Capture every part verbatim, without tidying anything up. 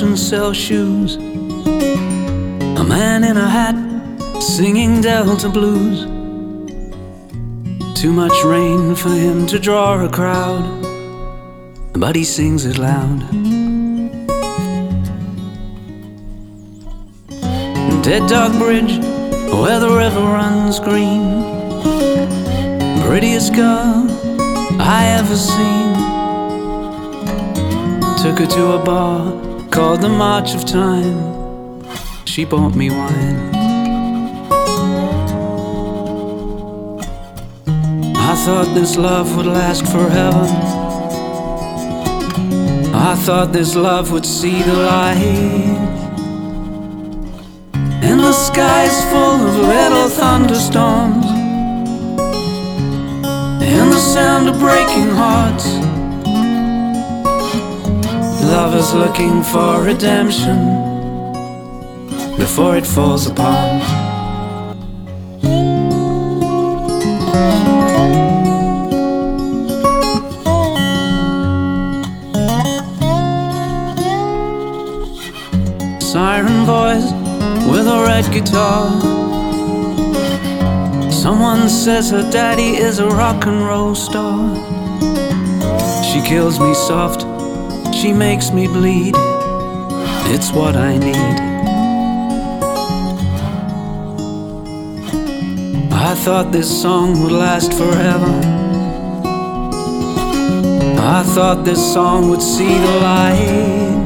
merchants sell shoes. A man in a hat singing Delta blues. Too much rain for him to draw a crowd, but he sings it loud. Dead Dog Bridge, where the river runs green. Prettiest girl I ever seen. Took her to a bar called the March of Time. She bought me wine. I thought this love would last forever. I thought this love would see the light. And the sky's full of little thunderstorms, and the sound of breaking hearts. Lovers looking for redemption before it falls apart. Siren voice with a red guitar. Someone says her daddy is a rock and roll star. She kills me soft, she makes me bleed. It's what I need. I thought this song would last forever. I thought this song would see the light.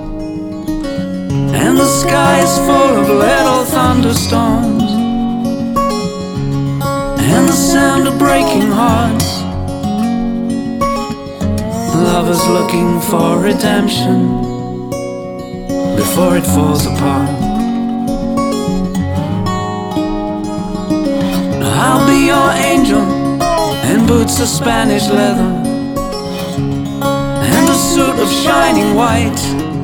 And the sky's full of little thunderstorms, and the sound of breaking hearts. Lovers looking for redemption before it falls apart. I'll be your angel in boots of Spanish leather and a suit of shining white.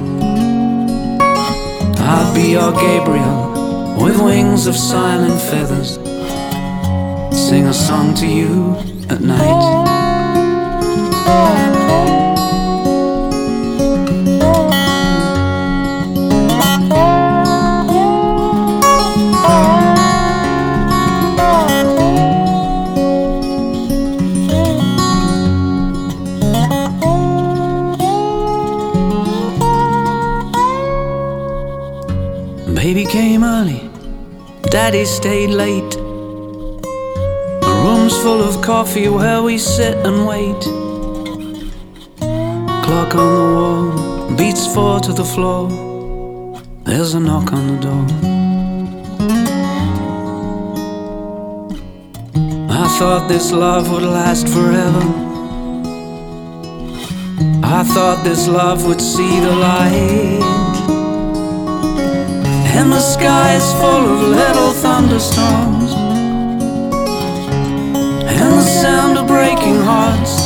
I'll be your Gabriel with wings of silent feathers. Sing a song to you at night. Baby came early, Daddy stayed late. A room's full of coffee where we sit and wait. Clock on the wall beats four to the floor. There's a knock on the door. I thought this love would last forever. I thought this love would see the light. And the sky's full of little thunderstorms, and the sound of breaking hearts.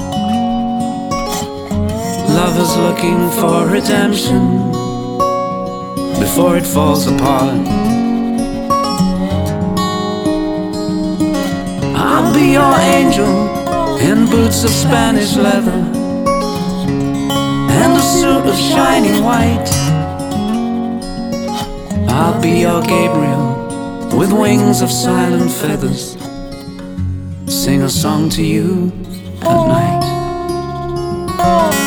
Lovers looking for redemption before it falls apart. I'll be your angel in boots of Spanish leather and a suit of shining white. I'll be your Gabriel with wings of silent feathers. Sing a song to you at night.